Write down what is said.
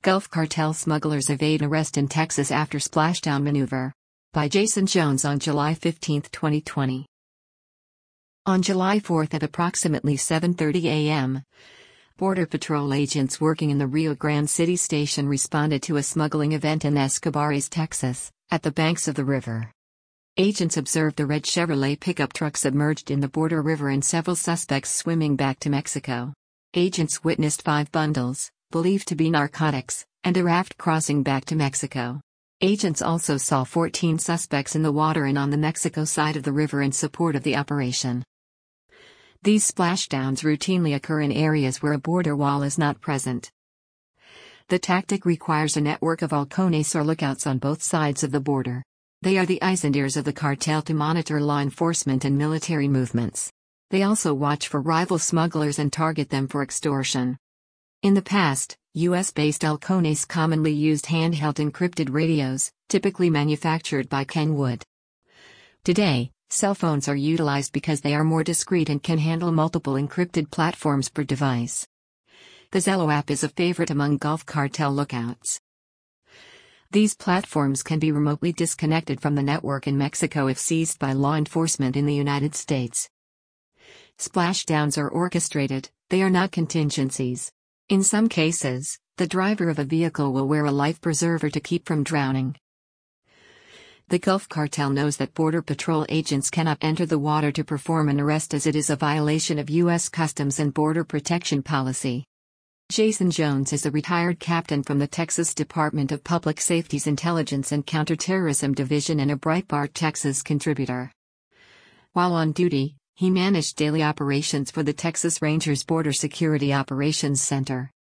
Gulf Cartel smugglers evade arrest in Texas after splashdown maneuver. By Jason Jones on July 15, 2020. On July 4 at approximately 7:30 a.m., Border Patrol agents working in the Rio Grande City station responded to a smuggling event in Escobarres, Texas, at the banks of the river. Agents observed a red Chevrolet pickup truck submerged in the Border River and several suspects swimming back to Mexico. Agents witnessed 5 bundles, believed to be narcotics, and a raft crossing back to Mexico. Agents also saw 14 suspects in the water and on the Mexico side of the river in support of the operation. These splashdowns routinely occur in areas where a border wall is not present. The tactic requires a network of halcones or lookouts on both sides of the border. They are the eyes and ears of the cartel to monitor law enforcement and military movements. They also watch for rival smugglers and target them for extortion. In the past, U.S.-based halcones commonly used handheld encrypted radios, typically manufactured by Kenwood. Today, cell phones are utilized because they are more discreet and can handle multiple encrypted platforms per device. The Zello app is a favorite among Gulf Cartel lookouts. These platforms can be remotely disconnected from the network in Mexico if seized by law enforcement in the United States. Splashdowns are orchestrated, they are not contingencies. In some cases, the driver of a vehicle will wear a life preserver to keep from drowning. The Gulf Cartel knows that Border Patrol agents cannot enter the water to perform an arrest as it is a violation of U.S. Customs and Border Protection policy. Jason Jones is a retired captain from the Texas Department of Public Safety's Intelligence and Counterterrorism Division and a Breitbart Texas contributor. While on duty, he managed daily operations for the Texas Rangers Border Security Operations Center.